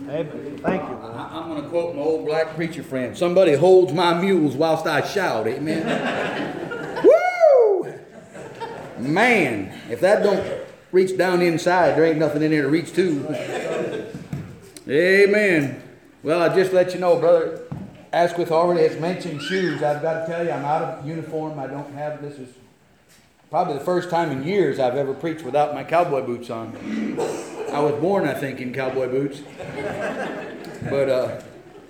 Amen. Thank you. I'm going to quote my old black preacher friend. Somebody holds my mules whilst I shout. Amen. Woo! Man, if that don't reach down inside, there ain't nothing in there to reach to. Amen. Well, I just let you know, Brother Asquith already has mentioned shoes. I've got to tell you, I'm out of uniform. I don't have, this is probably the first time in years I've ever preached without my cowboy boots on. I was born, I think, in cowboy boots. But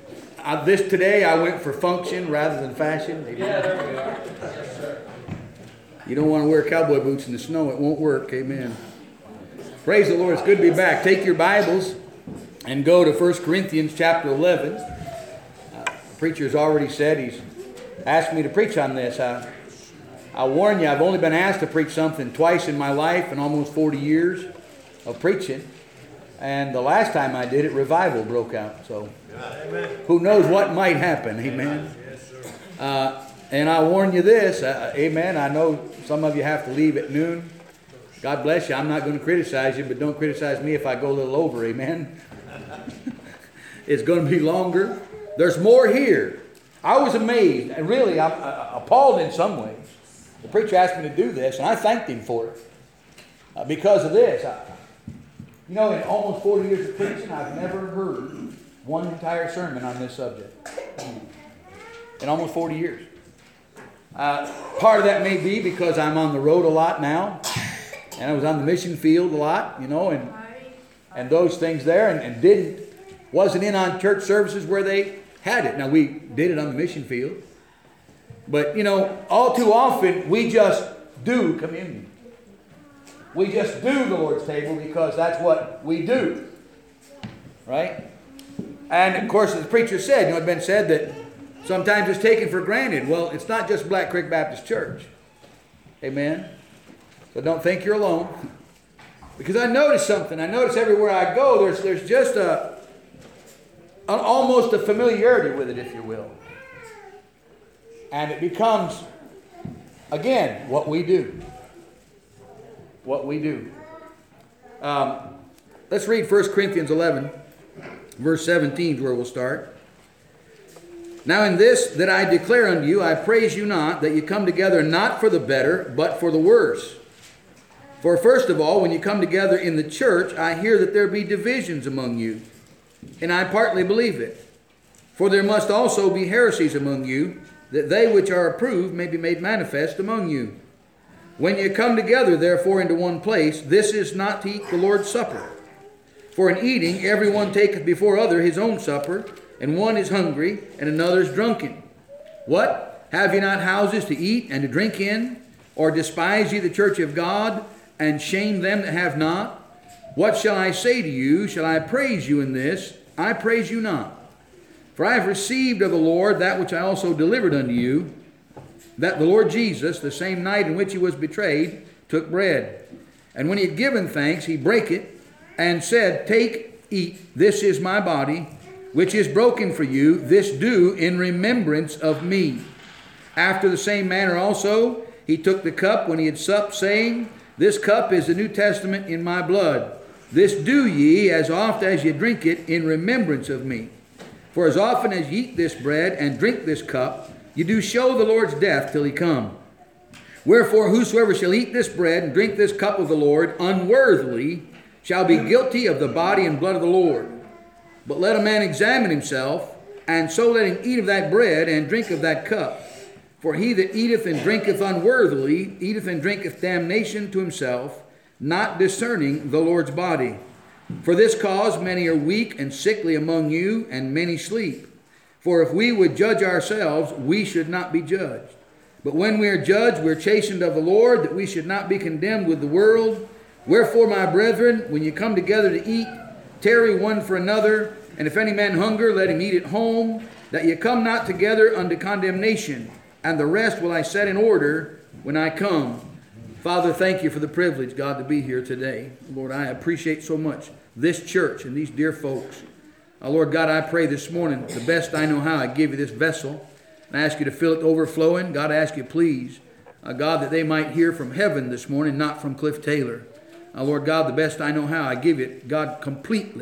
today I went for function rather than fashion. Yeah, there we are. Yes, sir. You don't want to wear cowboy boots in the snow. It won't work. Amen. Praise the Lord. It's good to be back. Take your Bibles and go to 1 Corinthians chapter 11. The preacher's already said he's asked me to preach on this. I warn you, I've only been asked to preach something twice in my life in almost 40 years of preaching. And the last time I did it, revival broke out. So who knows what might happen. Amen. And I warn you this. Amen. I know some of you have to leave at noon. God bless you. I'm not going to criticize you, but don't criticize me if I go a little over. Amen. It's going to be longer. There's more here. I was amazed and really I'm appalled in some ways. The preacher asked me to do this, and I thanked him for it because of this. In almost 40 years of preaching, I've never heard one entire sermon on this subject. In almost 40 years. Part of that may be because I'm on the road a lot now, and I was on the mission field a lot, and those things there, and wasn't in on church services where they had it. Now, we did it on the mission field. But, all too often, we just do communion. We just do the Lord's table because that's what we do. Right? And, of course, as the preacher said, it's been said that sometimes it's taken for granted. Well, it's not just Black Creek Baptist Church. Amen? So don't think you're alone. Because I noticed something. I notice everywhere I go, there's just almost a familiarity with it, if you will. And it becomes, again, what we do. What we do. Let's read 1 Corinthians 11, verse 17 is where we'll start. Now in this that I declare unto you, I praise you not, that you come together not for the better, but for the worse. For first of all, when you come together in the church, I hear that there be divisions among you. And I partly believe it. For there must also be heresies among you, that they which are approved may be made manifest among you. When you come together, therefore, into one place, this is not to eat the Lord's Supper. For in eating, every one taketh before other his own supper, and one is hungry, and another is drunken. What? Have ye not houses to eat and to drink in? Or despise ye the church of God, and shame them that have not? What shall I say to you? Shall I praise you in this? I praise you not. For I have received of the Lord that which I also delivered unto you, that the Lord Jesus, the same night in which he was betrayed, took bread. And when he had given thanks, he brake it, and said, Take, eat, this is my body, which is broken for you. This do in remembrance of me. After the same manner also, he took the cup when he had supped, saying, This cup is the New Testament in my blood. This do ye as oft as ye drink it in remembrance of me. For as often as ye eat this bread and drink this cup, ye do show the Lord's death till he come. Wherefore whosoever shall eat this bread and drink this cup of the Lord unworthily shall be guilty of the body and blood of the Lord. But let a man examine himself, and so let him eat of that bread and drink of that cup. For he that eateth and drinketh unworthily eateth and drinketh damnation to himself, not discerning the Lord's body. For this cause many are weak and sickly among you, and many sleep. For if we would judge ourselves, we should not be judged. But when we are judged, we are chastened of the Lord, that we should not be condemned with the world. Wherefore, my brethren, when you come together to eat, tarry one for another. And if any man hunger, let him eat at home, that ye come not together unto condemnation. And the rest will I set in order when I come. Father, thank you for the privilege, God, to be here today. Lord, I appreciate so much this church and these dear folks. Lord God, I pray this morning, the best I know how, I give you this vessel. And I ask you to fill it to overflowing. God, I ask you, please, God, that they might hear from heaven this morning, not from Cliff Taylor. Lord God, the best I know how, I give it, God, completely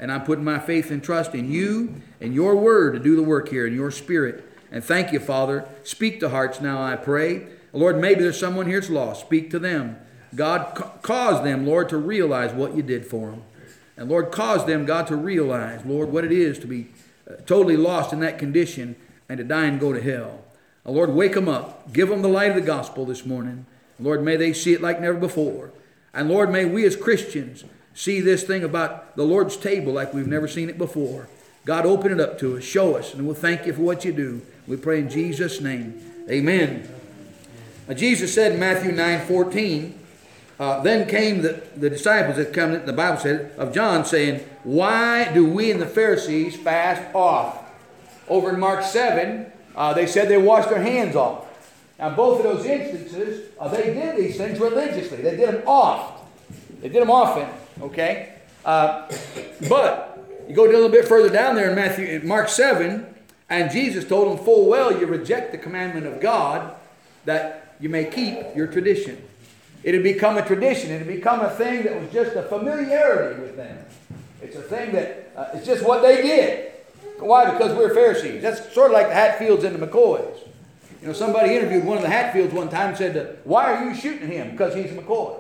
And I'm putting my faith and trust in you and your word to do the work here in your spirit. And thank you, Father. Speak to hearts now, I pray. Lord, maybe there's someone here that's lost. Speak to them. God, cause them, Lord, to realize what you did for them. And Lord, cause them, God, to realize, Lord, what it is to be totally lost in that condition and to die and go to hell. Lord, wake them up. Give them the light of the gospel this morning. Lord, may they see it like never before. And Lord, may we as Christians see this thing about the Lord's table like we've never seen it before. God, open it up to us. Show us. And we'll thank you for what you do. We pray in Jesus' name. Amen. Jesus said in Matthew 9:14, then came the disciples that come, the Bible said, of John, saying, why do we and the Pharisees fast oft? Over in Mark 7, they said they washed their hands off. Now, both of those instances, they did these things religiously. They did them oft. They did them often, okay? But you go a little bit further down there in Mark 7, and Jesus told them full well, you reject the commandment of God that you may keep your tradition. It had become a tradition. It had become a thing that was just a familiarity with them. It's a thing that it's just what they did. Why? Because we're Pharisees. That's sort of like the Hatfields and the McCoys. You know, somebody interviewed one of the Hatfields one time and said, why are you shooting him? Because he's a McCoy.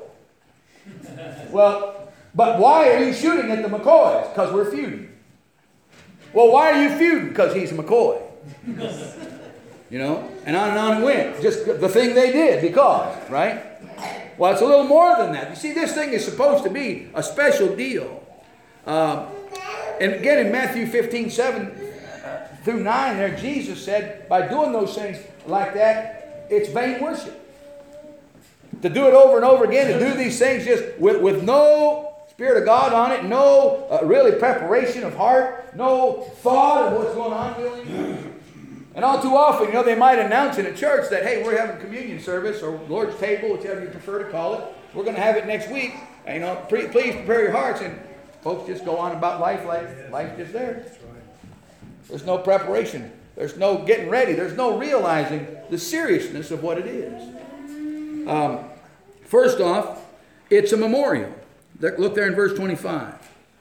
Well, but why are you shooting at the McCoys? Because we're feuding. Well, why are you feuding? Because he's a McCoy. You know, and on it went. Just the thing they did because, right? Well, it's a little more than that. You see, this thing is supposed to be a special deal. And again, in Matthew 15:7 through 9 there, Jesus said, by doing those things like that, it's vain worship. To do it over and over again, to do these things just with no Spirit of God on it, no really preparation of heart, no thought of what's going on really. And all too often, you know, they might announce in a church that, hey, we're having communion service or Lord's table, whichever you prefer to call it. We're going to have it next week. And, you know, please prepare your hearts. And folks just go on about life like life's just there. There's no preparation. There's no getting ready. There's no realizing the seriousness of what it is. First off, it's a memorial. Look there in verse 25.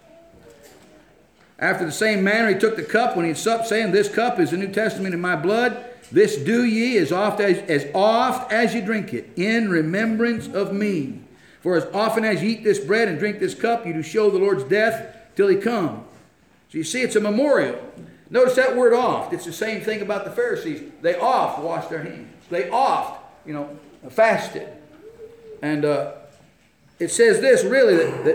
After the same manner he took the cup when he had supped, saying, this cup is the New Testament in my blood. This do ye as oft as you drink it, in remembrance of me. For as often as you eat this bread and drink this cup, you do show the Lord's death till he come. So you see, it's a memorial. Notice that word oft. It's the same thing about the Pharisees. They oft washed their hands. They oft, you know, fasted. And it says this really, that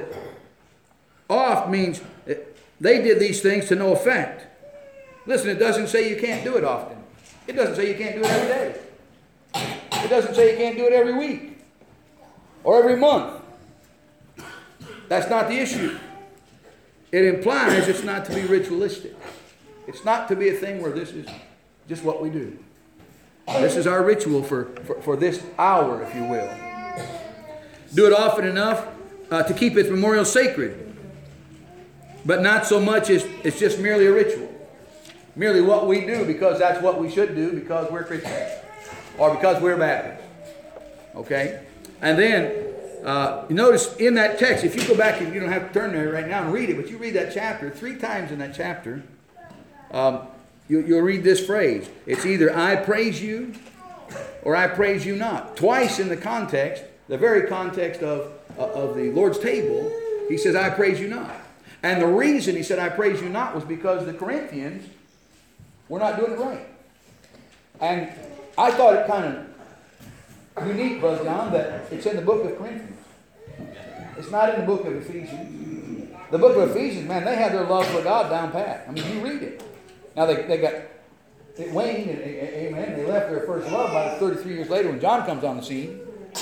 oft means they did these things to no effect. Listen, it doesn't say you can't do it often. It doesn't say you can't do it every day. It doesn't say you can't do it every week or every month. That's not the issue. It implies it's not to be ritualistic. It's not to be a thing where this is just what we do. This is our ritual for this hour, if you will. Do it often enough to keep its memorial sacred. But not so much as it's just merely a ritual. Merely what we do because that's what we should do because we're Christians. Or because we're Baptists. Okay? And then, you notice in that text, if you go back, and you don't have to turn there right now and read it, but you read that chapter, 3 times in that chapter, you'll read this phrase. It's either I praise you or I praise you not. Twice in the context, the very context of the Lord's table, he says, I praise you not. And the reason he said, I praise you not, was because the Corinthians were not doing it right. And I thought it kind of unique, Brother John, that it's in the book of Corinthians. It's not in the book of Ephesians. The book of Ephesians, man, they had their love for God down pat. I mean, you read it. Now, they got it waned, and amen, they left their first love about 33 years later when John comes on the scene.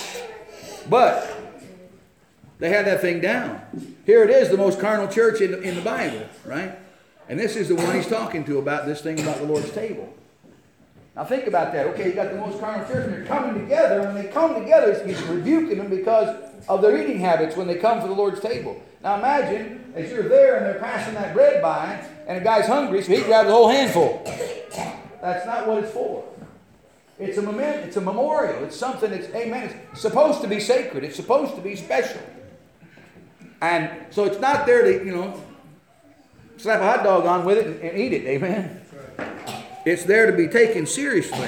But they had that thing down. Here it is, the most carnal church in the Bible, right? And this is the one he's talking to about this thing about the Lord's table. Now think about that. Okay, you got the most carnal church, and they're coming together. And when they come together, he's rebuking them because of their eating habits when they come for the Lord's table. Now imagine, as you're there and they're passing that bread by, and a guy's hungry, so he grabs a whole handful. That's not what it's for. It's a memorial. It's something that's, amen, it's supposed to be sacred. It's supposed to be special. And so it's not there to, slap a hot dog on with it and eat it. Amen. It's there to be taken seriously.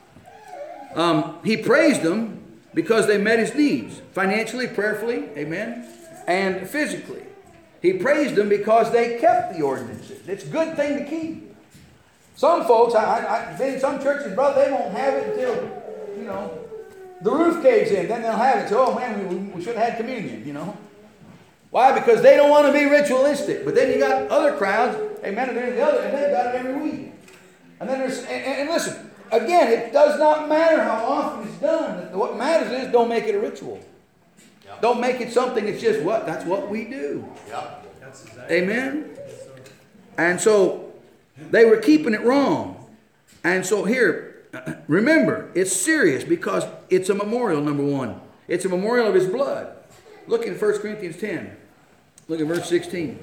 He praised them because they met his needs, financially, prayerfully, amen, and physically. He praised them because they kept the ordinances. It's a good thing to keep. Some folks, I've been in some churches, brother, they won't have it until, the roof caves in. Then they'll have it. So, oh man, we should have had communion, Why? Because they don't want to be ritualistic. But then you got other crowds, amen, and they've got it every week. And then and listen, again, it does not matter how often it's done. What matters is don't make it a ritual. Yep. Don't make it something that's just that's what we do. Yep. That's exactly. Amen? And so they were keeping it wrong. And so here, remember, it's serious because it's a memorial, number one. It's a memorial of his blood. Look in 1 Corinthians 10. Look at verse 16.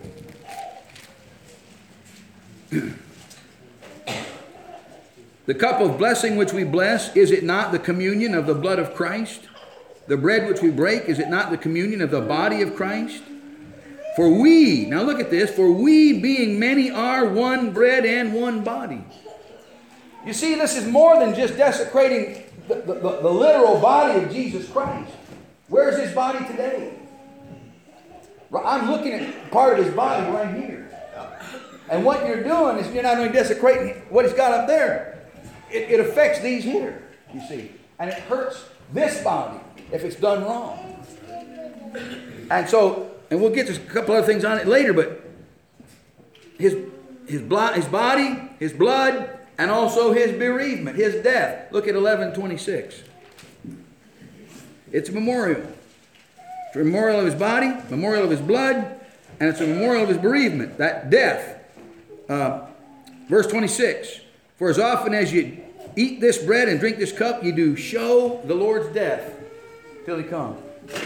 The cup of blessing which we bless, is it not the communion of the blood of Christ? The bread which we break, is it not the communion of the body of Christ? For we, now look at this, for we being many are one bread and one body. You see, this is more than just desecrating the literal body of Jesus Christ. Where's his body today? I'm looking at part of his body right here. And what you're doing is you're not only desecrating what he's got up there, it affects these here, you see. And it hurts this body if it's done wrong. And we'll get to a couple other things on it later, but his body, his blood, and also his bereavement, his death. Look at 11:26. It's a memorial. It's a memorial of his body, memorial of his blood, and it's a memorial of his bereavement, that death. Verse 26. For as often as you eat this bread and drink this cup, you do show the Lord's death till he comes.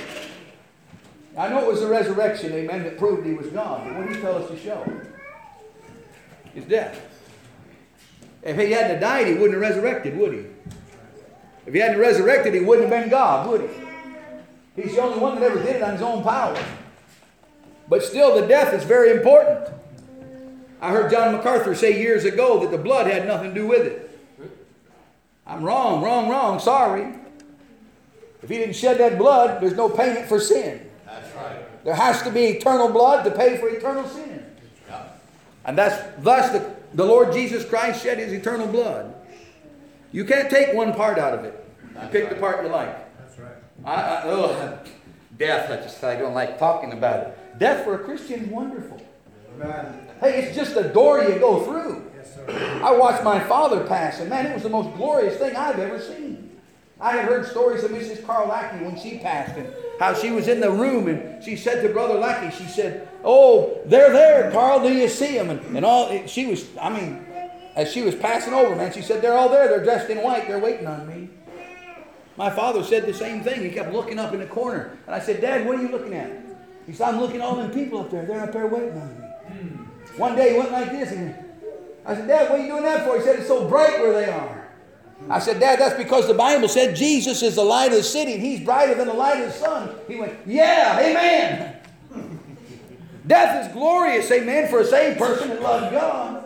I know it was the resurrection, amen, that proved he was God. But what did he tell us to show? His death. If he hadn't died, he wouldn't have resurrected, would he? If he hadn't resurrected, he wouldn't have been God, would he? He's the only one that ever did it on his own power. But still, the death is very important. I heard John MacArthur say years ago that the blood had nothing to do with it. I'm wrong, sorry. If he didn't shed that blood, there's no payment for sin. That's right. There has to be eternal blood to pay for eternal sin. Yeah. And thus the Lord Jesus Christ shed his eternal blood. You can't take one part out of it. You pick the part you like. That's right. Death, I don't like talking about it. Death for a Christian is wonderful. Amen. Hey, it's just a door you go through. Yes, sir. I watched my father pass, and man, it was the most glorious thing I've ever seen. I had heard stories of Mrs. Carl Lackey when she passed, and how she was in the room, and she said to Brother Lackey, she said, "Oh, they're there, Carl, do you see them?" And all, she was, as she was passing over, man, she said, "They're all there, they're dressed in white, they're waiting on me." My father said the same thing. He kept looking up in the corner. And I said, "Dad, what are you looking at?" He said, "I'm looking at all them people up there. They're up there waiting on me." One day he went like this, and I said, "Dad, what are you doing that for?" He said, "It's so bright where they are." I said, "Dad, that's because the Bible said Jesus is the light of the city, and he's brighter than the light of the sun." He went, "Yeah, amen." Death is glorious, amen, for a saved person that loves God.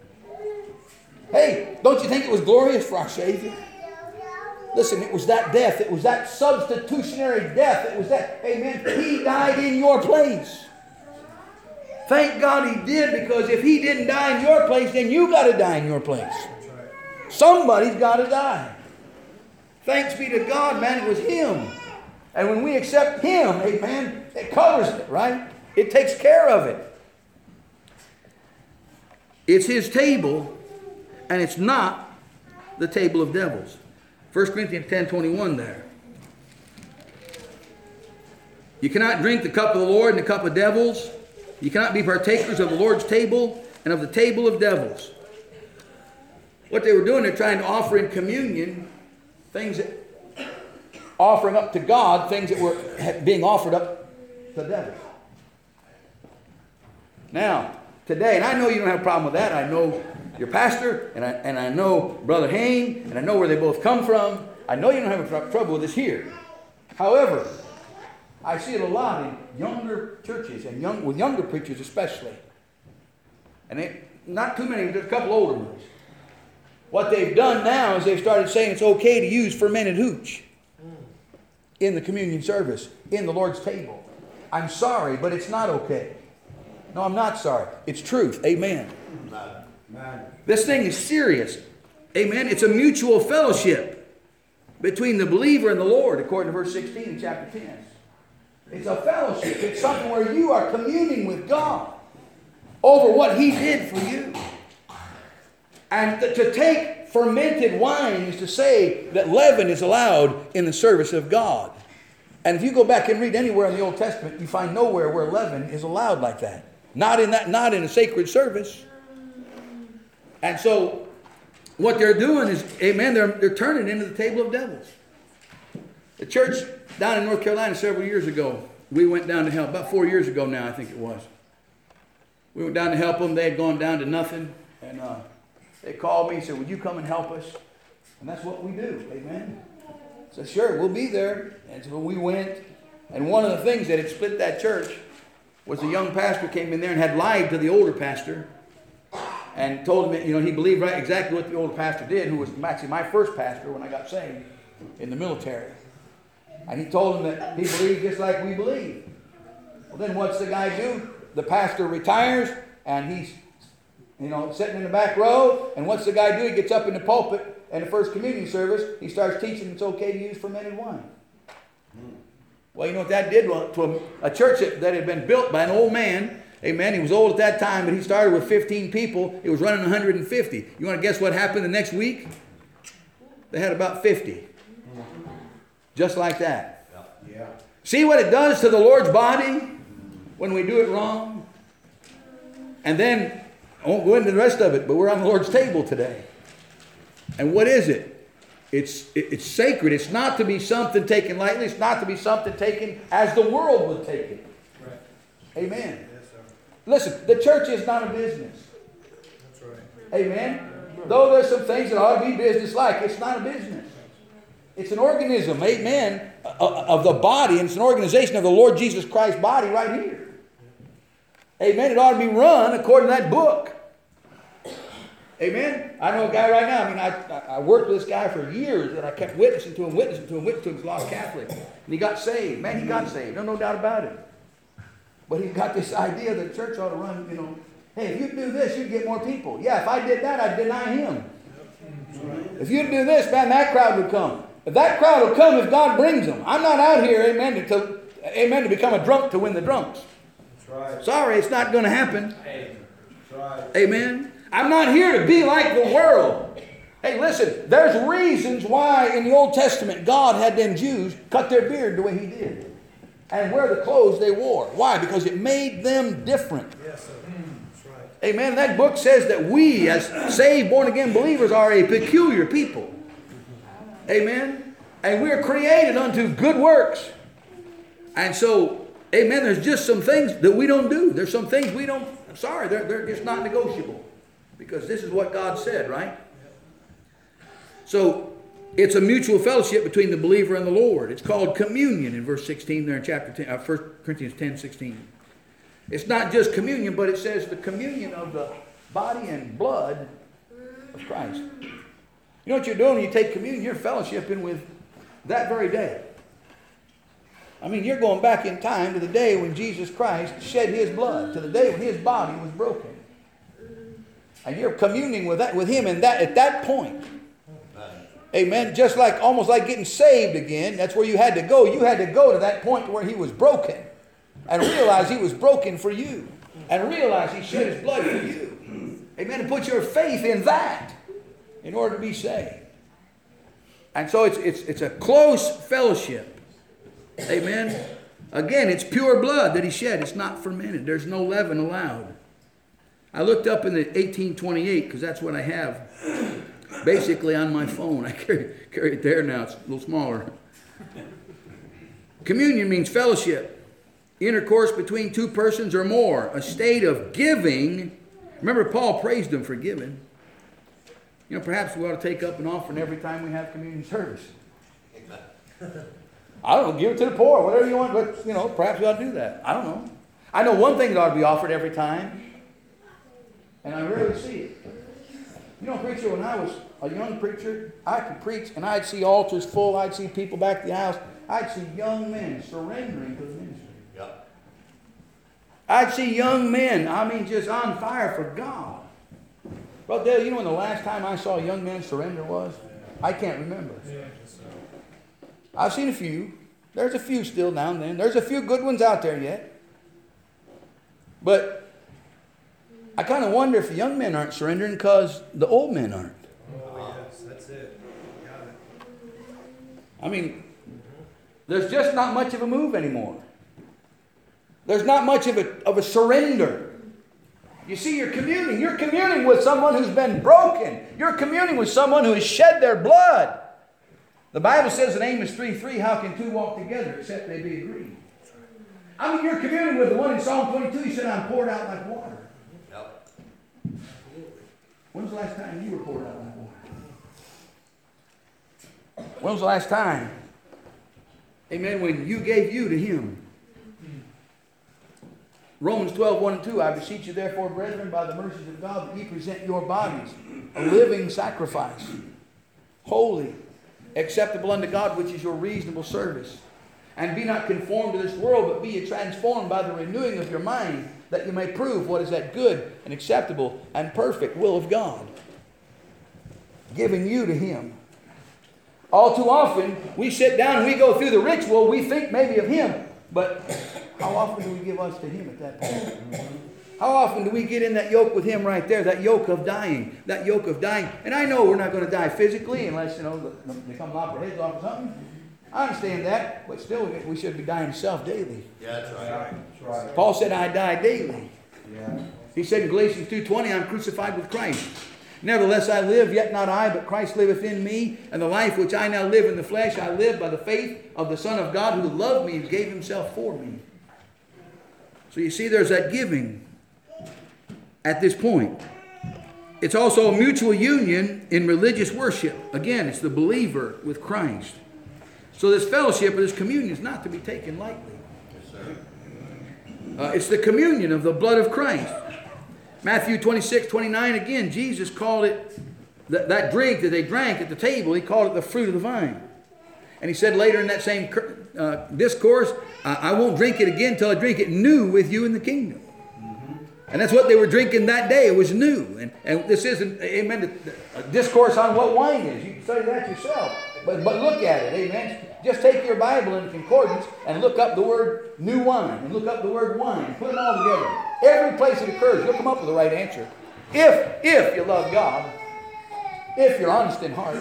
Hey, don't you think it was glorious for our Savior? Listen, it was that death. It was that substitutionary death. It was that, amen, he died in your place. Thank God he did, because if he didn't die in your place, then you got to die in your place. Somebody's got to die. Thanks be to God, man, it was him. And when we accept him, amen, it covers it, right? It takes care of it. It's his table, and it's not the table of devils. 1 Corinthians 10:21 there. You cannot drink the cup of the Lord and the cup of devils. You cannot be partakers of the Lord's table and of the table of devils. What they were doing, they're trying to offer in communion things that, offering up to God, things that were being offered up to the devil. Now, today, and I know you don't have a problem with that. I know your pastor, and I know Brother Hain, and I know where they both come from. I know you don't have trouble with this here. However, I see it a lot in younger churches, and with younger preachers especially. And not too many, just a couple older ones. What they've done now is they've started saying it's okay to use fermented hooch in the communion service, in the Lord's table. I'm sorry, but it's not okay. No, I'm not sorry. It's truth. Amen. Amen. This thing is serious. Amen. It's a mutual fellowship between the believer and the Lord, according to verse 16 in chapter 10. It's a fellowship. It's something where you are communing with God over what He did for you. And to take fermented wine is to say that leaven is allowed in the service of God. And if you go back and read anywhere in the Old Testament, you find nowhere where leaven is allowed like that. Not in a sacred service. And so what they're doing is, amen, they're turning into the table of devils. The church down in North Carolina several years ago, we went down to help. About 4 years ago now, I think it was. We went down to help them. They had gone down to nothing. And they called me and said, would you come and help us? And that's what we do. Amen. I said, sure, we'll be there. And so we went. And one of the things that had split that church was the young pastor came in there and had lied to the older pastor. And told him, he believed right exactly what the older pastor did, who was actually my first pastor when I got saved in the military. And he told him that he believed just like we believe. Well, then what's the guy do? The pastor retires, and he's, sitting in the back row. And what's the guy do? He gets up in the pulpit, and the first communion service, he starts teaching it's okay to use fermented wine. Well, you know what that did to a church that had been built by an old man. Amen. He was old at that time, but he started with 15 people. It was running 150. You want to guess what happened the next week? They had about 50. Just like that. Yeah. See what it does to the Lord's body when we do it wrong? And then, I won't go into the rest of it, but we're on the Lord's table today. And what is it? It's sacred. It's not to be something taken lightly. It's not to be something taken as the world would take it. Right. Amen. Yes, sir. Listen, the church is not a business. That's right. Amen. Though there's some things that ought to be business-like, it's not a business. It's an organism, amen, of the body, and it's an organization of the Lord Jesus Christ's body right here. Amen. It ought to be run according to that book. Amen. I know a guy right now. I worked with this guy for years, and I kept witnessing to him. He's lost Catholic, and he got saved. Man, he got saved. No doubt about it. But he's got this idea that the church ought to run. Hey, if you do this, you'd get more people. Yeah, if I did that, I'd deny him. If you'd do this, man, that crowd would come. If that crowd will come if God brings them. I'm not out here, amen, to become a drunk to win the drunks. That's right. Sorry, it's not going to happen. That's right. Amen. I'm not here to be like the world. Hey, listen, there's reasons why in the Old Testament God had them Jews cut their beard the way He did and wear the clothes they wore. Why? Because it made them different. Yes, sir. That's right. Amen. That book says that we, as saved, born-again believers, are a peculiar people. Amen. And we're created unto good works. And so, amen, there's just some things that we don't do. There's some things we don't, sorry, they're just not negotiable. Because this is what God said, right? So, it's a mutual fellowship between the believer and the Lord. It's called communion in verse 16 there in chapter 10, 1 Corinthians 10:16. It's not just communion, but it says the communion of the body and blood of Christ. You know what you're doing when you take communion? You're fellowshipping with that very day. You're going back in time to the day when Jesus Christ shed His blood, to the day when His body was broken. And you're communing with Him at that point. Amen. Just like, almost like getting saved again. That's where you had to go. You had to go to that point where He was broken. And realize He was broken for you. And realize He shed His blood for you. Amen. And put your faith in that in order to be saved. And so it's a close fellowship. Amen. Again, it's pure blood that He shed. It's not fermented. There's no leaven allowed. I looked up in the 1828 because that's what I have basically on my phone. I carry it there now. It's a little smaller. Communion means fellowship, intercourse between two persons or more, a state of giving. Remember, Paul praised them for giving. Perhaps we ought to take up an offering every time we have communion service. I don't know, give it to the poor, whatever you want, but, perhaps we ought to do that. I don't know. I know one thing that ought to be offered every time. And I rarely see it. You know, preacher, when I was a young preacher, I could preach and I'd see altars full. I'd see people back to the house. I'd see young men surrendering to the ministry. Yep. I'd see young men, I mean, just on fire for God. Well, Dale, you know when the last time I saw young men surrender was? I can't remember. I've seen a few. There's a few still now and then. There's a few good ones out there yet. But I kind of wonder if the young men aren't surrendering because the old men aren't. Oh, yes, that's it. Got it. I mean, there's just not much of a move anymore. There's not much of a surrender. You see, you're communing. You're communing with someone who's been broken. You're communing with someone who has shed their blood. The Bible says in Amos 3:3, how can two walk together except they be agreed? I mean, you're communing with the one in Psalm 22. He said, I'm poured out like water. Yep. When was the last time you were poured out like water? When was the last time, amen, when you gave you to Him? Romans 12:1-2, I beseech you therefore, brethren, by the mercies of God, that ye present your bodies a living sacrifice, holy, acceptable unto God, which is your reasonable service. And be not conformed to this world, but be ye transformed by the renewing of your mind, that you may prove what is that good and acceptable and perfect will of God. Giving you to Him. All too often, we sit down and we go through the ritual, we think maybe of Him, but how often do we give us to Him at that point? How often do we get in that yoke with Him right there, that yoke of dying, that yoke of dying? And I know we're not going to die physically unless, they come lop our heads off or something. I understand that, but still we should be dying to self daily. Yeah, that's right. That's right. Paul said, I die daily. Yeah. He said in Galatians 2:20, I'm crucified with Christ. Nevertheless I live, yet not I, but Christ liveth in me. And the life which I now live in the flesh, I live by the faith of the Son of God who loved me and gave Himself for me. So you see, there's that giving at this point. It's also a mutual union in religious worship. Again, it's the believer with Christ. So this fellowship or this communion is not to be taken lightly. Yes, sir. It's the communion of the blood of Christ. Matthew 26:29, again, Jesus called it, that drink that they drank at the table, He called it the fruit of the vine. And He said later in that same discourse, I won't drink it again until I drink it new with you in the kingdom. And that's what they were drinking that day. It was new. And this isn't, amen, a discourse on what wine is. You can study that yourself. But look at it, amen. Just take your Bible in concordance and look up the word new wine. And look up the word wine. Put them all together. Every place it occurs, you'll come up with the right answer. If you love God. If you're honest in heart.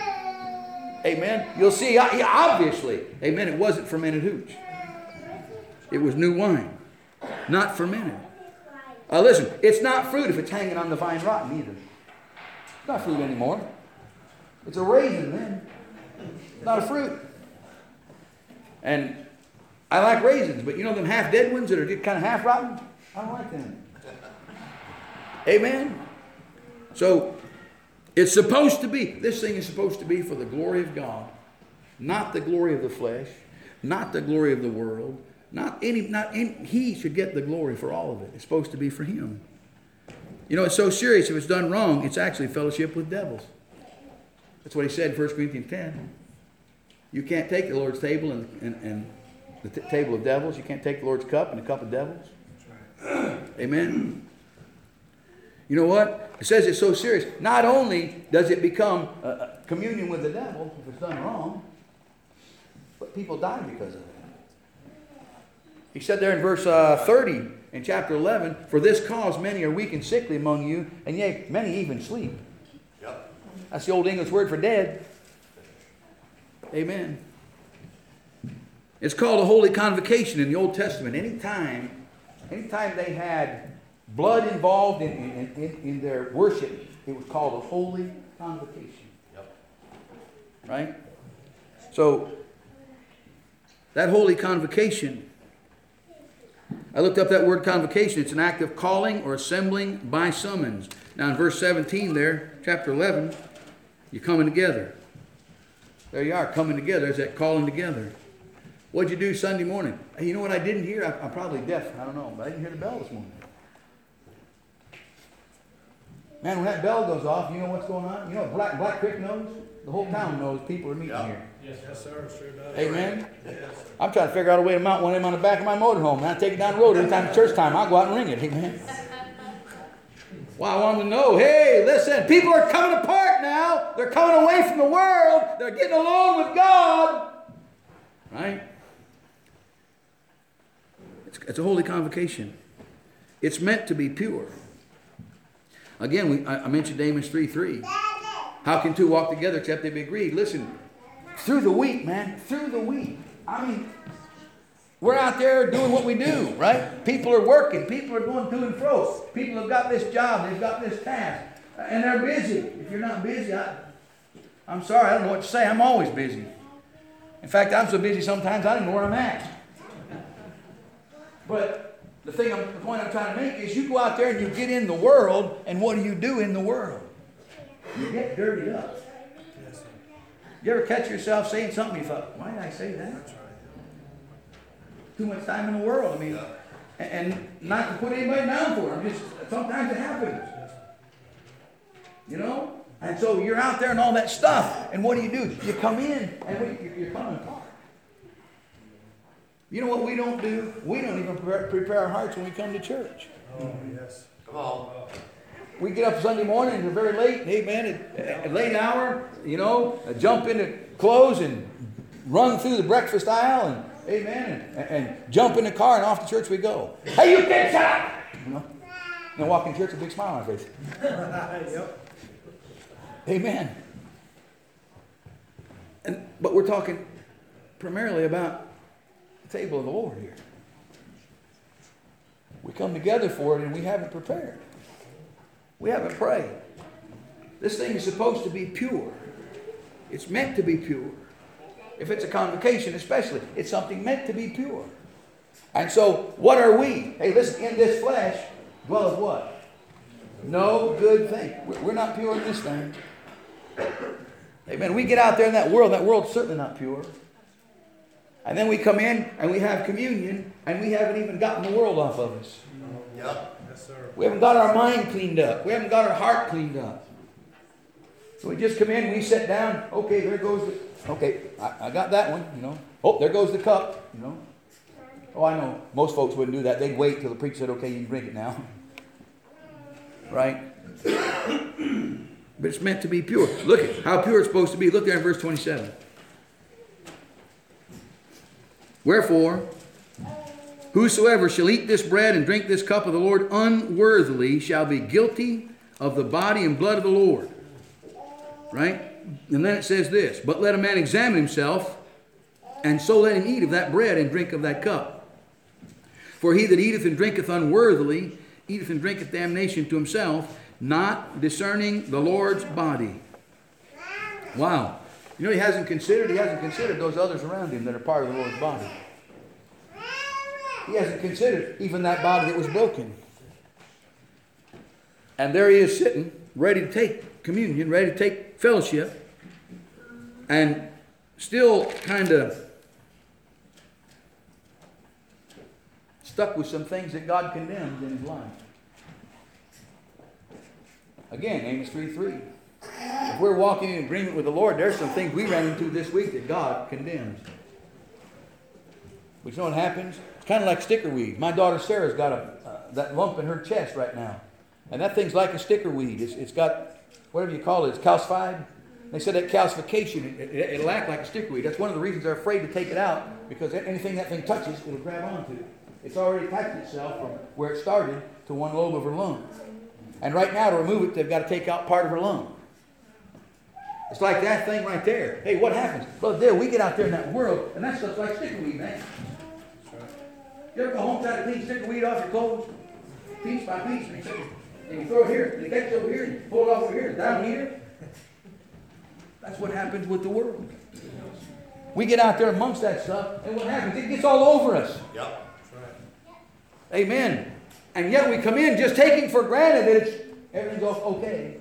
Amen. You'll see, obviously, amen, it wasn't fermented hooch. It was new wine. Not fermented. Listen, it's not fruit if it's hanging on the vine rotten either. It's not fruit anymore. It's a raisin then. It's not a fruit. And I like raisins, but you know them half-dead ones that are kind of half-rotten? I don't like them. Amen? So, it's supposed to be, this thing is supposed to be for the glory of God. Not the glory of the flesh. Not the glory of the world. He should get the glory for all of it. It's supposed to be for Him. You know, it's so serious. If it's done wrong, it's actually fellowship with devils. That's what He said in 1 Corinthians 10. You can't take the Lord's table and the table of devils. You can't take the Lord's cup and the cup of devils. That's right. Amen. You know what? It says it's so serious. Not only does it become communion with the devil if it's done wrong, but people die because of it. He said there in verse 30 in chapter 11, for this cause many are weak and sickly among you, and yea, many even sleep. Yep. That's the old English word for dead. Amen. It's called a holy convocation in the Old Testament. Anytime they had blood involved in their worship, it was called a holy convocation. Yep. Right? So, that holy convocation, I looked up that word convocation. It's an act of calling or assembling by summons. Now in verse 17 there, chapter 11, you're coming together. There you are, coming together. There's that calling together. What'd you do Sunday morning? Hey, you know what I didn't hear? I'm probably deaf. I don't know. But I didn't hear the bell this morning. Man, when that bell goes off, you know what's going on? You know what Black Creek knows? The whole town knows people are meeting Yeah. here. Yes, sir, sure does. Amen? Yes. I'm trying to figure out a way to mount one of them on the back of my motorhome. And I take it down the road every time it's church time. I'll go out and ring it. Amen? Well, I want them to know, hey, listen, people are coming apart now. They're coming away from the world. They're getting alone with God. Right? It's a holy convocation. It's meant to be pure. Again, I mentioned Amos 3:3. How can two walk together except they be agreed? Listen, through the week, man, through the week. I mean, we're out there doing what we do, right? People are working. People are going to and fro. People have got this job. They've got this task. And they're busy. If you're not busy, I'm sorry, I don't know what to say. I'm always busy. In fact, I'm so busy sometimes I don't know where I'm at. But the point I'm trying to make is you go out there and you get in the world, and what do you do in the world? You get dirtied up. Yes, sir. You ever catch yourself saying something you thought, why did I say that? That's right. Too much time in the world. I mean, and not to put anybody down for it. Sometimes it happens. You know? And so you're out there and all that stuff. And what do? You come in and you're coming apart. You know what we don't do? We don't even prepare our hearts when we come to church. Oh, yes. Come on. We get up Sunday morning and we're very late. Amen. At a late hour, you know, jump into clothes and run through the breakfast aisle and amen, and jump in the car and off to church we go. Hey, you kids, shut up! You know, and walk in church with a big smile on our face. Yep. Amen. But we're talking primarily about the table of the Lord here. We come together for it and we haven't prepared. We haven't prayed. This thing is supposed to be pure. It's meant to be pure. If it's a convocation especially, it's something meant to be pure. And so, what are we? Hey, listen, in this flesh dwelleth what? No good thing. We're not pure in this thing. Amen. We get out there in that world's certainly not pure. And then we come in and we have communion and we haven't even gotten the world off of us. Yep. Yes, sir. We haven't got our mind cleaned up. We haven't got our heart cleaned up. So we just come in, we sit down. Okay, there goes the... Okay, I got that one, you know. Oh, there goes the cup, you know. Oh, I know. Most folks wouldn't do that. They'd wait till the preacher said, okay, you can drink it now. Right? But it's meant to be pure. Look at how pure it's supposed to be. Look there in verse 27. Wherefore, whosoever shall eat this bread and drink this cup of the Lord unworthily shall be guilty of the body and blood of the Lord. Right? And then it says this, but let a man examine himself, and so let him eat of that bread and drink of that cup. For he that eateth and drinketh unworthily, eateth and drinketh damnation to himself, not discerning the Lord's body. Wow. You know he hasn't considered those others around him that are part of the Lord's body. He hasn't considered even that body that was broken. And there he is sitting, ready to take communion, ready to take fellowship, and still kind of stuck with some things that God condemns in his life. Again, Amos 3:3. If we're walking in agreement with the Lord, there's some things we ran into this week that God condemns. But you know what happens? It's kind of like sticker weed. My daughter Sarah's got that lump in her chest right now. And that thing's like a sticker weed. It's got, whatever you call it, it's calcified. They said that calcification, it'll act like a sticker weed. That's one of the reasons they're afraid to take it out, because anything that thing touches, it'll grab onto. It's already attached itself from where it started to one lobe of her lung. And right now, to remove it, they've got to take out part of her lung. It's like that thing right there. Hey, what happens? Brother Dale, we get out there in that world, and that stuff's like sticker weed, man. You ever go home try to clean sticker weed off your clothes? Piece by piece. And you throw it here, and it gets over here, and you pull it off over here, and down here. That's what happens with the world. We get out there amongst that stuff, and what happens? It gets all over us. Yep. Amen. And yet we come in just taking for granted that everything's okay.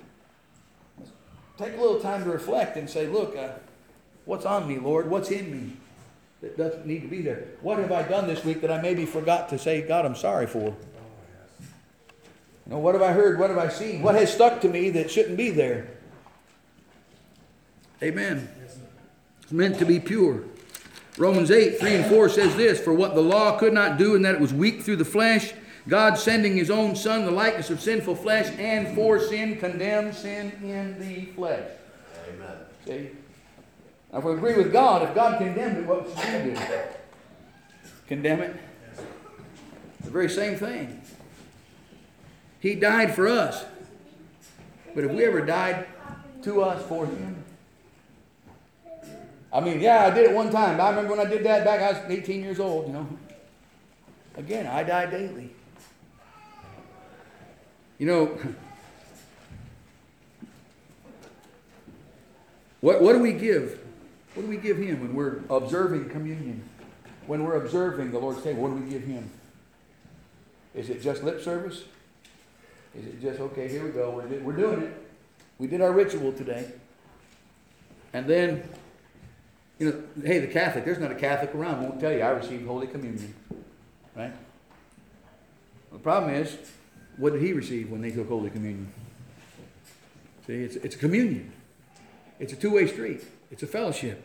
Take a little time to reflect and say, look, what's on me, Lord? What's in me that doesn't need to be there? What have I done this week that I maybe forgot to say, God, I'm sorry for? You know, what have I heard? What have I seen? What has stuck to me that shouldn't be there? Amen. It's meant to be pure. Romans 8, 3 and 4 says this, for what the law could not do in that it was weak through the flesh, God sending his own Son, the likeness of sinful flesh, and for sin, condemned sin in the flesh. Amen. See? Now if we agree with God, if God condemned it, what should we do? Condemn it? It's the very same thing. He died for us. But have we ever died to us for him? I mean, yeah, I did it one time. I remember when I did that back, I was 18 years old, you know. Again, I die daily. You know, what do we give? What do we give him when we're observing communion? When we're observing the Lord's table, what do we give him? Is it just lip service? Is it just, okay, here we go, we're doing it. We did our ritual today. And then, you know, hey, the Catholic, there's not a Catholic around won't tell you I received Holy Communion. Right? The problem is, what did he receive when they took Holy Communion? See, it's a communion. It's a two-way street. It's a fellowship.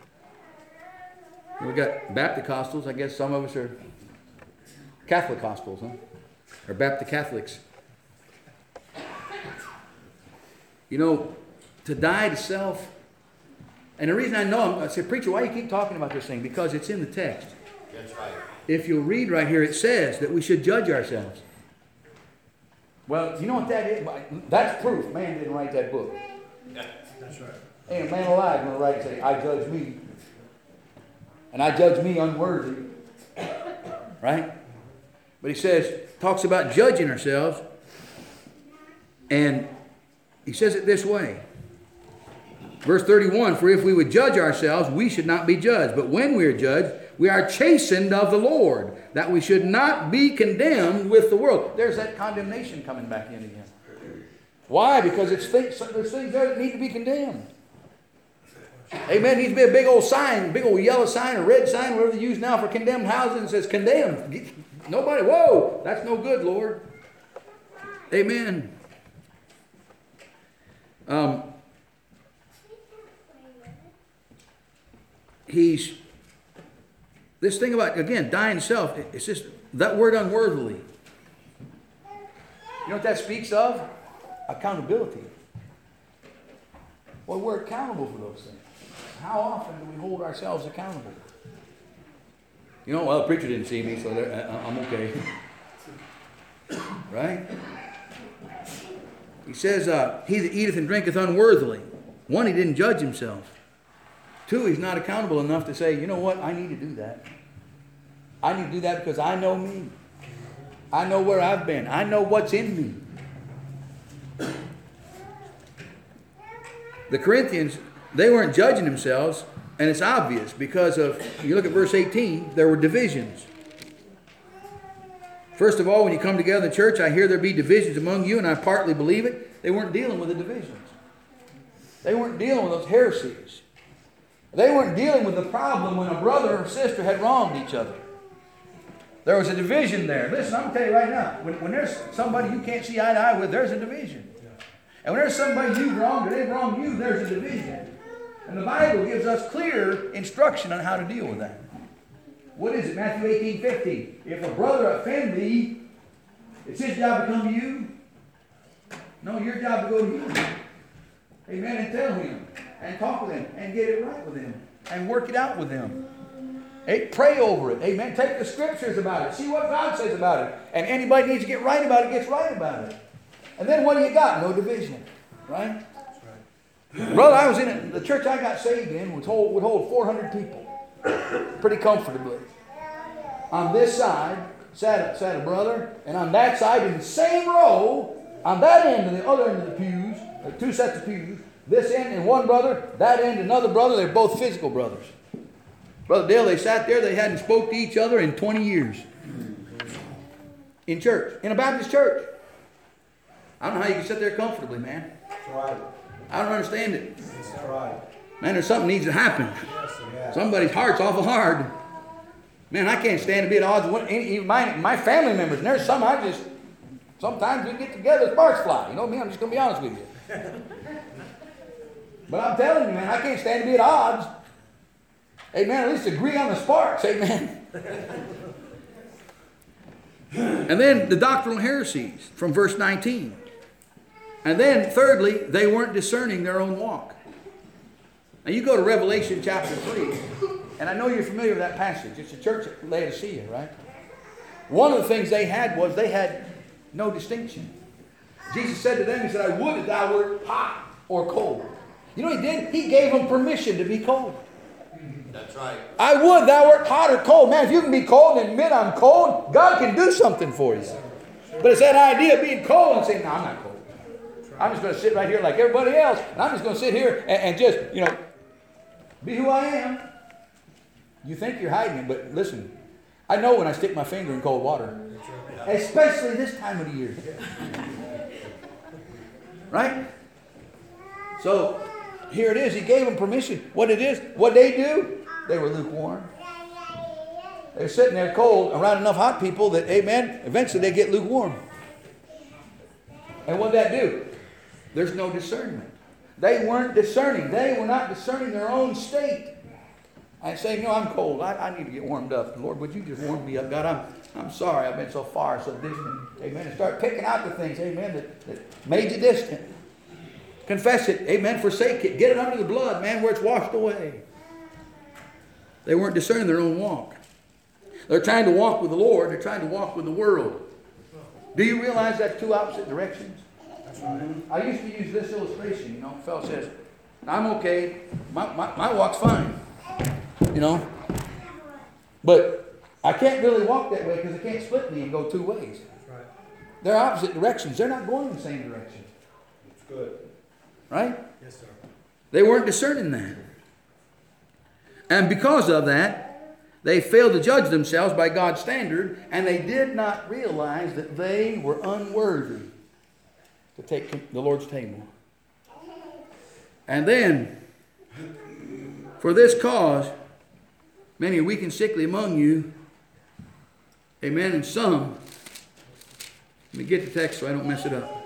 We got Baptist-costals. I guess some of us are Catholic-costals, huh? Or Baptist-Catholics. You know, to die to self. And the reason I know, I said, preacher, why do you keep talking about this thing? Because it's in the text. That's right. If you'll read right here, it says that we should judge ourselves. Well, you know what that is? That's proof. Man didn't write that book. That's right. Ain't a man alive going to write and say, I judge me. And I judge me unworthy. Right? But he says, talks about judging ourselves. And he says it this way. Verse 31, for if we would judge ourselves, we should not be judged. But when we are judged, we are chastened of the Lord, that we should not be condemned with the world. There's that condemnation coming back in again. Why? Because there's things there that need to be condemned. Amen. Needs to be a big old sign, big old yellow sign, a red sign, whatever they use now for condemned houses, that says condemned. Nobody, whoa, that's no good, Lord. Amen. This thing about, again, dying self, it's just that word unworthily. You know what that speaks of? Accountability. Well, we're accountable for those things. How often do we hold ourselves accountable? You know, well, the preacher didn't see me, so I'm okay. Right? He says, he that eateth and drinketh unworthily. One, he didn't judge himself. Two, he's not accountable enough to say, you know what, I need to do that. I need to do that because I know me. I know where I've been. I know what's in me. The Corinthians, they weren't judging themselves, and it's obvious because of, you look at verse 18, there were divisions. First of all, when you come together in the church, I hear there be divisions among you, and I partly believe it. They weren't dealing with the divisions. They weren't dealing with those heresies. They weren't dealing with the problem when a brother or sister had wronged each other. There was a division there. Listen, I'm going to tell you right now, when there's somebody you can't see eye to eye with, there's a division. And when there's somebody you've wronged or they've wronged you, there's a division. And the Bible gives us clear instruction on how to deal with that. What is it? Matthew 18:15. If a brother offend thee, it's his job to come to you. No, your job to go to him. Amen. And tell him. And talk with him. And get it right with him. And work it out with him. Hey, pray over it. Amen. Take the scriptures about it. See what God says about it. And anybody needs to get right about it, gets right about it. And then what do you got? No division. Right? Brother, I was in it. The church I got saved in would hold 400 people. Pretty comfortably. On this side sat a brother, and on that side in the same row, on that end and the other end of the pews, two sets of pews, this end and one brother, that end another brother. They're both physical brothers. Brother Dale, they sat there, they hadn't spoke to each other in 20 years. In church, in a Baptist church. I don't know how you can sit there comfortably, man. That's right. I don't understand it. That's right. Man, there's something needs to happen. Yes, Somebody's heart's awful hard. Man, I can't stand to be at odds with even my family members. And there's some Sometimes we get together, sparks fly. You know me, I'm just going to be honest with you. But I'm telling you, man, I can't stand to be at odds. Amen. At least agree on the sparks. Amen. And then the doctrinal heresies from verse 19. And then thirdly, they weren't discerning their own walk. Now you go to Revelation chapter 3, and I know you're familiar with that passage. It's the church at Laodicea, right? One of the things they had was they had no distinction. Jesus said to them, he said, I would that thou wert hot or cold. You know what he did? He gave them permission to be cold. That's right. I would thou wert hot or cold. Man, if you can be cold and admit I'm cold, God can do something for you. But it's that idea of being cold and saying, no, I'm not cold. I'm just going to sit right here like everybody else. And I'm just going to sit here and just, be who I am. You think you're hiding it, but listen. I know when I stick my finger in cold water. Especially this time of the year. Right? So, here it is. He gave them permission. What it is, what they do, they were lukewarm. They're sitting there cold around enough hot people that, amen, eventually they get lukewarm. And what did that do? There's no discernment. They weren't discerning. They were not discerning their own state. I say, no, I'm cold. I need to get warmed up. Lord, would you just warm me up? God, I'm sorry. I've been so far, so distant. Amen. And start picking out the things, amen, that made you distant. Confess it. Amen. Forsake it. Get it under the blood, man, where it's washed away. They weren't discerning their own walk. They're trying to walk with the Lord. They're trying to walk with the world. Do you realize that's two opposite directions? That's right. I used to use this illustration. A fellow says, I'm okay. My walk's fine. But I can't really walk that way because it can't split me and go two ways. That's right. They're opposite directions. They're not going in the same direction. It's good. Right? Yes, sir. They weren't discerning that. And because of that, they failed to judge themselves by God's standard, and they did not realize that they were unworthy to take the Lord's table. And then, for this cause, many are weak and sickly among you. Amen. And some, let me get the text so I don't mess it up.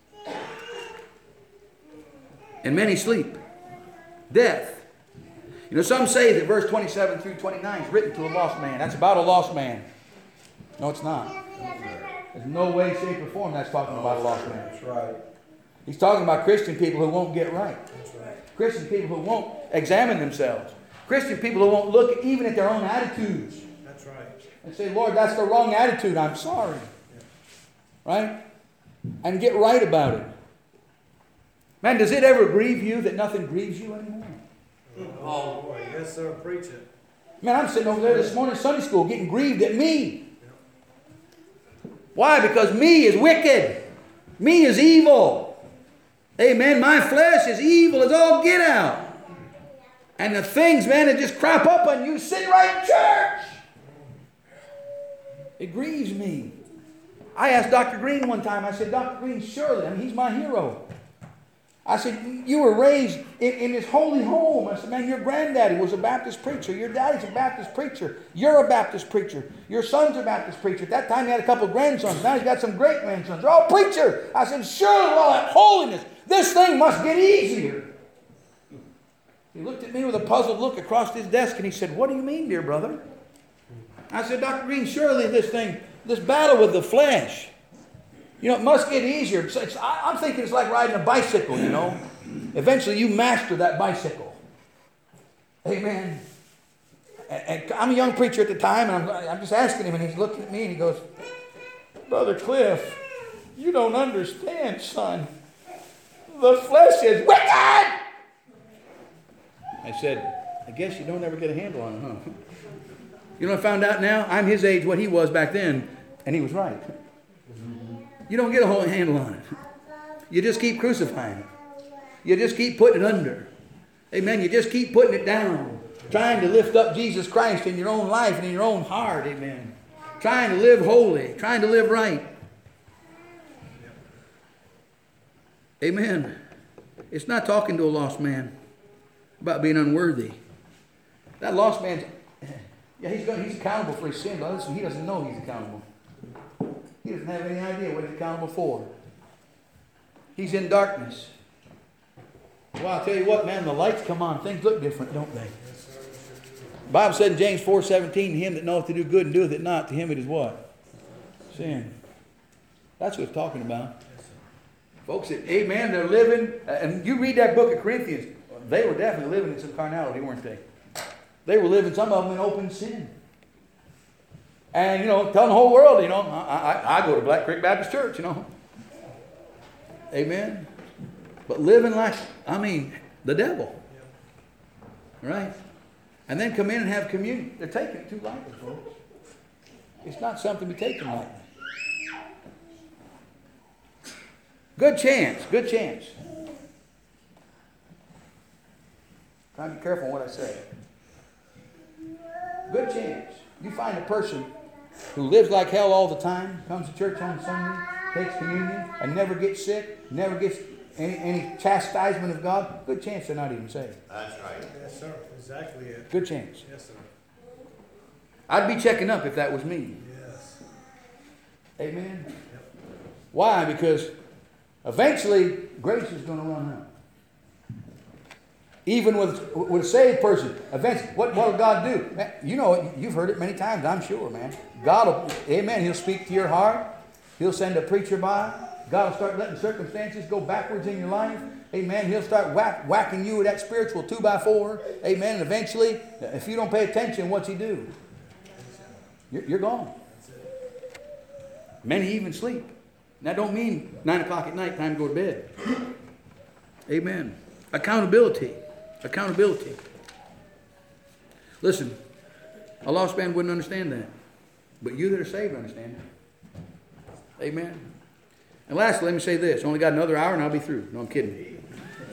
And many sleep. Death. Some say that verse 27 through 29 is written to a lost man. That's about a lost man. No, it's not. There's no way, shape, or form that's talking about a lost man. That's right. He's talking about Christian people who won't get right. That's right. Christian people who won't examine themselves. Christian people who won't look even at their own attitudes. That's right. And say, Lord, that's the wrong attitude. I'm sorry. Right? And get right about it. Man, does it ever grieve you that nothing grieves you anymore? Oh, boy. Yes, sir. Preach it. Man, I'm sitting over there this morning in Sunday school getting grieved at me. Why? Because me is wicked. Me is evil. Amen. My flesh is evil as all get out. And the things, man, that just crop up on you sitting right in church. It grieves me. I asked Dr. Green one time, I said, Dr. Green, surely, he's my hero. I said, you were raised in this holy home. I said, man, your granddaddy was a Baptist preacher. Your daddy's a Baptist preacher. You're a Baptist preacher. Your son's a Baptist preacher. At that time, he had a couple of grandsons. Now he's got some great-grandsons. They're all preachers. I said, surely with all that holiness, this thing must get easier. He looked at me with a puzzled look across his desk, and he said, what do you mean, dear brother? I said, Dr. Green, surely this battle with the flesh, it must get easier. I'm thinking it's like riding a bicycle, Eventually you master that bicycle. Amen. And I'm a young preacher at the time, and I'm just asking him, and he's looking at me, and he goes, Brother Cliff, you don't understand, son. The flesh is wicked! I said, I guess you don't ever get a handle on it, huh? You know what I found out now? I'm his age, what he was back then, and he was right. You don't get a whole handle on it. You just keep crucifying it. You just keep putting it under. Amen. You just keep putting it down. Trying to lift up Jesus Christ in your own life and in your own heart. Amen. Trying to live holy. Trying to live right. Amen. It's not talking to a lost man about being unworthy. That lost man's, he's accountable for his sin. But listen, he doesn't know he's accountable. He He doesn't have any idea what he's accountable for. He's in darkness. Well, I'll tell you what, man, the lights come on. Things look different, don't they? The Bible said in James 4:17, him that knoweth to do good and doeth it not, to him it is what? Sin. That's what it's talking about. Folks, amen, they're living, and you read that book of Corinthians, they were definitely living in some carnality, weren't they? They were living, some of them, in open sin. And, telling the whole world, I go to Black Creek Baptist Church, Amen. But living like, the devil. Right? And then come in and have communion. They're taking it too lightly, folks. It's not something to be taken lightly. Good chance. Try to be careful on what I say. Good chance. You find a person who lives like hell all the time, comes to church on Sunday, takes communion, and never gets sick, never gets any chastisement of God, good chance they're not even saved. That's right. Yes, sir. Exactly it. Good chance. Yes, sir. I'd be checking up if that was me. Yes. Amen. Yep. Why? Because eventually grace is going to run out. Even with a saved person, eventually, what will God do? Man, you've heard it many times, I'm sure, man. God will, amen, He'll speak to your heart. He'll send a preacher by. God will start letting circumstances go backwards in your life. Amen. He'll start whacking you with that spiritual 2x4. Amen. And eventually, if you don't pay attention, what's He do? You're gone. Many even sleep. And that don't mean 9 o'clock at night, time to go to bed. Amen. Accountability. Listen, a lost man wouldn't understand that. But you that are saved understand it. Amen. And lastly, let me say this. Only got another hour and I'll be through. No, I'm kidding.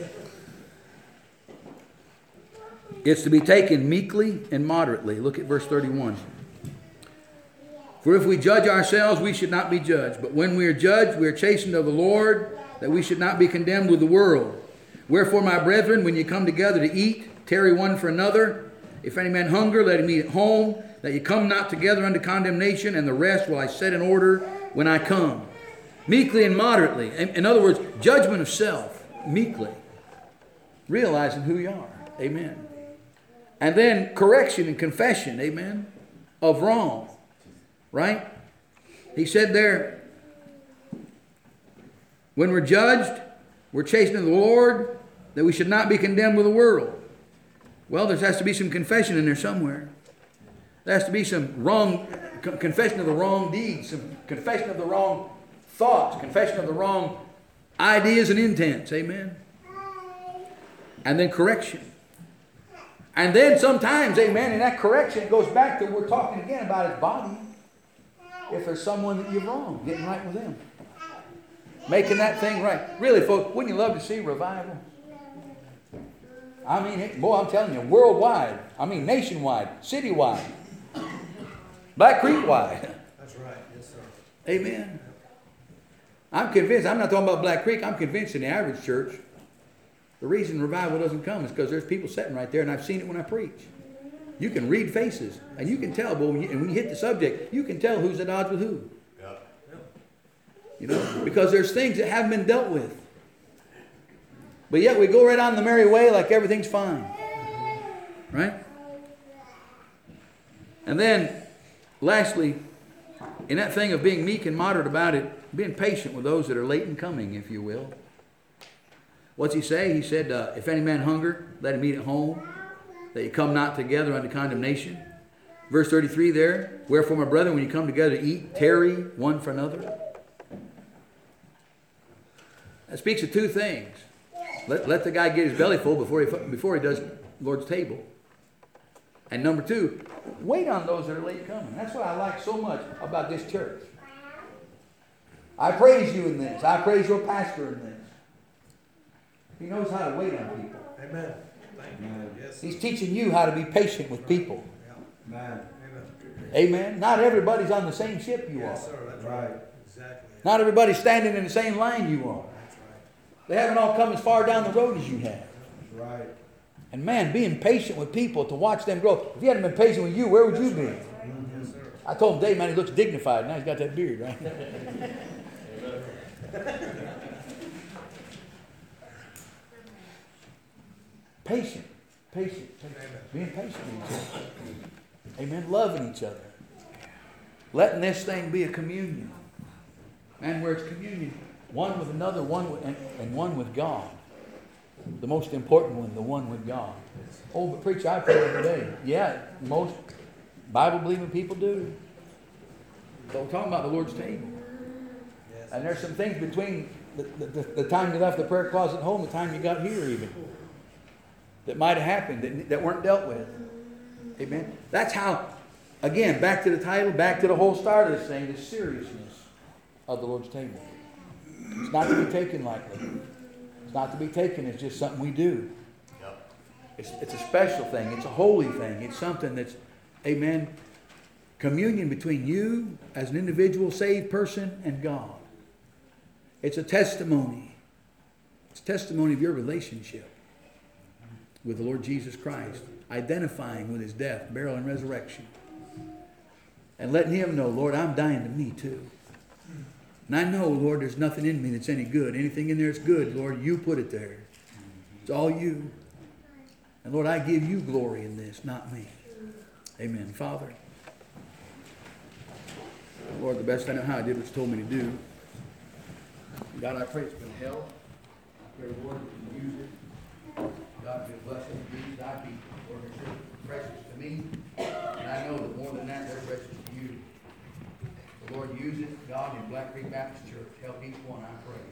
It's to be taken meekly and moderately. Look at verse 31. For if we judge ourselves, we should not be judged. But when we are judged, we are chastened of the Lord, that we should not be condemned with the world. Wherefore, my brethren, when you come together to eat, tarry one for another. If any man hunger, let him eat at home, that you come not together unto condemnation, and the rest will I set in order when I come. Meekly and moderately. In other words, judgment of self, meekly. Realizing who you are. Amen. And then correction and confession, amen, of wrong. Right? He said there, when we're judged, we're chastened of the Lord, that we should not be condemned with the world. Well, there has to be some confession in there somewhere. There has to be some confession of the wrong deeds, some confession of the wrong thoughts, confession of the wrong ideas and intents. Amen. And then correction. And then sometimes, amen, in that correction, it goes back to, we're talking again about his body. If there's someone that you've wronged, getting right with them. Making that thing right. Really, folks, wouldn't you love to see revival? I'm telling you, worldwide. Nationwide, citywide. Black Creek-wide. That's right. Yes, sir. Amen. I'm convinced, I'm not talking about Black Creek, I'm convinced in the average church, the reason revival doesn't come is because there's people sitting right there, and I've seen it when I preach. You can read faces, and you can tell, but when you hit the subject, you can tell who's at odds with who. Because there's things that haven't been dealt with. But yet we go right on the merry way like everything's fine. Right? And then, lastly, in that thing of being meek and moderate about it, being patient with those that are late in coming, if you will. What's he say? He said, if any man hunger, let him eat at home, that you come not together unto condemnation. Verse 33 there, wherefore, my brethren, when you come together to eat, tarry one for another. That speaks of two things. Let the guy get his belly full before he does Lord's table. And number two, wait on those that are late coming. That's what I like so much about this church. I praise you in this. I praise your pastor in this. He knows how to wait on people. Amen. Thank you. Yes. He's teaching you how to be patient with people. Yeah. Amen. Amen. Not everybody's on the same ship you are. Yes, sir. That's right. Exactly. Not everybody's standing in the same line you are. That's right. They haven't all come as far down the road as you have. Right. And man, being patient with people to watch them grow. If you hadn't been patient with you, where would you be? Yes, sir. I told him, Dave, man, he looks dignified. Now he's got that beard, right? Patient. Being patient with each other. Amen. Loving each other. Letting this thing be a communion. Man, where it's communion, one with another, and one with God. The most important one, the one with God. Oh, but preacher, I pray every day. Yeah, most Bible-believing people do. So we're talking about the Lord's table. And there's some things between the time you left the prayer closet home, the time you got here even, that might have happened, that weren't dealt with. Amen. That's how, again, back to the title, back to the whole start of this thing, the seriousness of the Lord's table. It's not to be taken lightly. It's not to be taken as just something we do. Yep. It's a special thing. It's a holy thing. It's something that's, amen, communion between you as an individual saved person and God. It's a testimony. It's a testimony of your relationship with the Lord Jesus Christ, identifying with His death, burial, and resurrection. And letting Him know, Lord, I'm dying to me too. And I know, Lord, there's nothing in me that's any good. Anything in there that's good, Lord, you put it there. It's all you. And Lord, I give you glory in this, not me. Amen. Father, Lord, the best I know how I did what you told me to do. God, I pray it's been help. I pray, Lord, you can use it. God, be a blessing. These thy people, Lord, they're precious to me. And I know that more than that, they're precious to you. The Lord, use it, God, in Black Creek Baptist Church. Help each one, I pray.